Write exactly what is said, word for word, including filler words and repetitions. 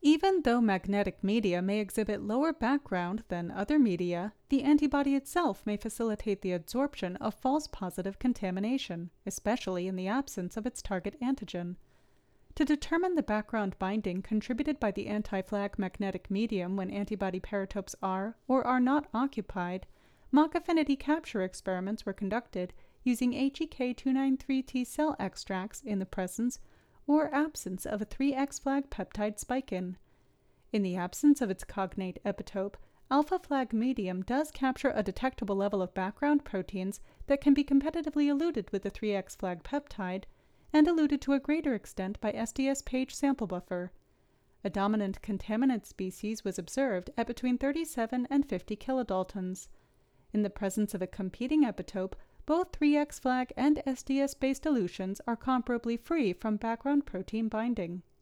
Even though magnetic media may exhibit lower background than other media, the antibody itself may facilitate the absorption of false positive contamination, especially in the absence of its target antigen. To determine the background binding contributed by the anti-flag magnetic medium when antibody paratopes are or are not occupied, mock affinity capture experiments were conducted using H E K two ninety-three T cell extracts in the presence or absence of a three X flag peptide spike-in. In the absence of its cognate epitope, alpha flag medium does capture a detectable level of background proteins that can be competitively eluded with the three X flag peptide, and eluded to a greater extent by S D S-page sample buffer. A dominant contaminant species was observed at between thirty-seven and fifty kilodaltons. In the presence of a competing epitope, both three X flag and S D S-based elutions are comparably free from background protein binding.